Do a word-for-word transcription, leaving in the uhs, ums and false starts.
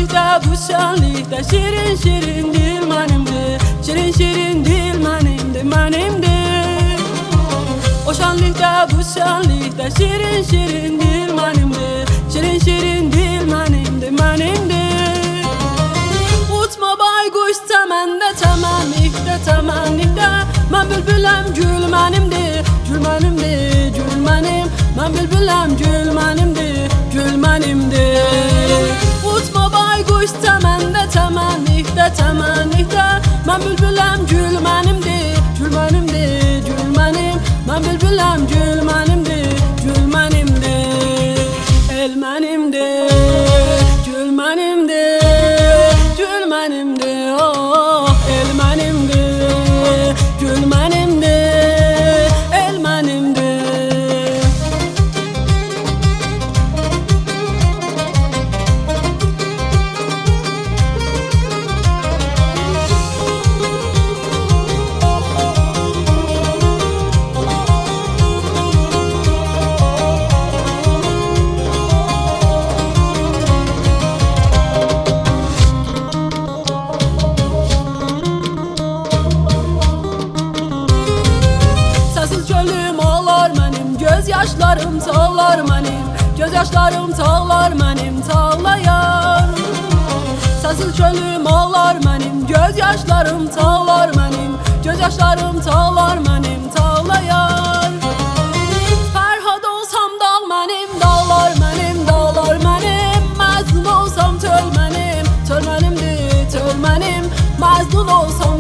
şenlikte bu şenlikte şirin şirin dil menimdi. Şirin şirin dil menimdi menimdi. O şenlikte bu şenlikte şirin şirin dil menimdi. Şirin şirin dil menimdi menimdi. Uçma baykuş temende temennikte temennikte. Ben bülbülem gül menimdi, gül menimdi, gül menim. Ben bülbülem gül menimdi, gül menimdi. Uçma baykuş temende temennikte temennikte. Ben bülbülem gül menimdi, gül menimdi, gül menim. Ben bülbülem gül menimdi, gül menimdi. El menimdi, gül menimdi, gül menimdi. Oh, el menimdi, gül menimdi, el menimdi. Göz yaşlarım tağlar mənim, göz yaşlarım tağlar mənim tağlayar. Səsiz çölüm ağlar mənim, göz yaşlarım tağlar mənim, göz yaşlarım tağlar mənim tağlayar. Fərhad olsam dağ mənim, dağlar mənim, dağlar mənim. Məzlum olsam töl mənim, töl mənimdir, töl mənim. Məzlum olsam